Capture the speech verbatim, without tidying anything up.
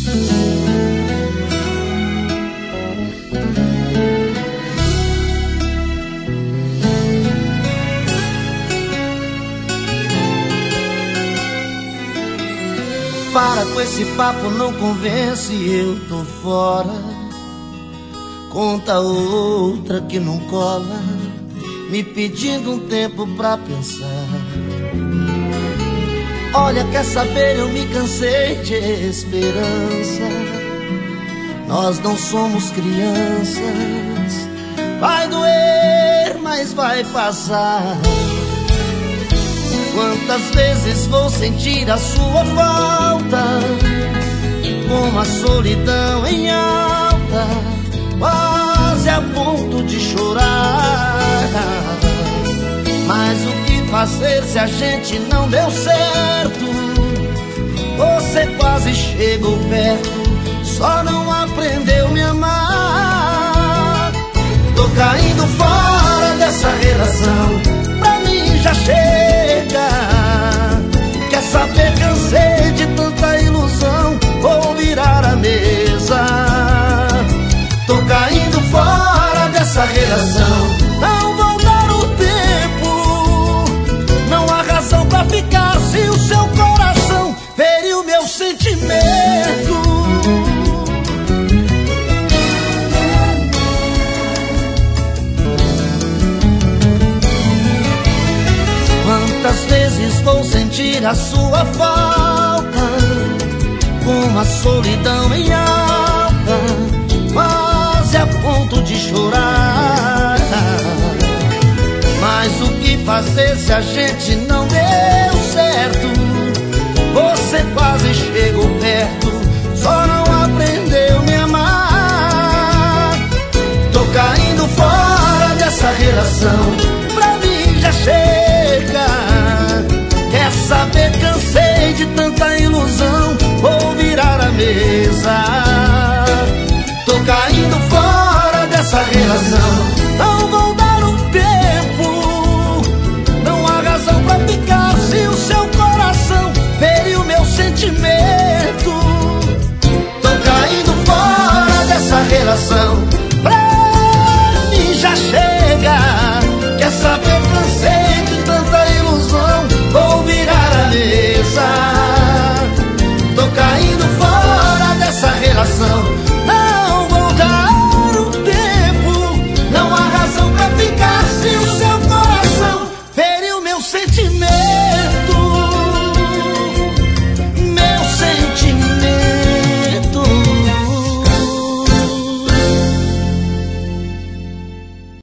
Para com esse papo, não convence, eu tô fora. Conta outra que não cola, me pedindo um tempo pra pensar. Olha, quer saber, eu me cansei de esperança. Nós não somos crianças. Vai doer, mas vai passar. Quantas vezes vou sentir a sua falta, com a solidão em alta, quase a ponto de chorar. Mas o que fazer se a gente não deu certo? Você quase chegou perto, só não aprendeu me amar. Tô caindo fora dessa relação, pra mim já chega. Quer saber, cansei de tanta ilusão, vou virar a mesa. Tô caindo fora dessa relação, não vou dar o tempo. Não há razão pra ficar se o seu coração feriu meu sentimento. Quantas vezes vou sentir a sua falta, com a solidão em alta, quase a ponto de chorar. Mas o que fazer se a gente não deu certo? Você quase chegou perto, só não aprendeu me amar. Tô caindo fora dessa relação, pra mim já chega. Quer saber, cansei de tanta ilusão, vou virar a mesa. Tô caindo fora dessa relação,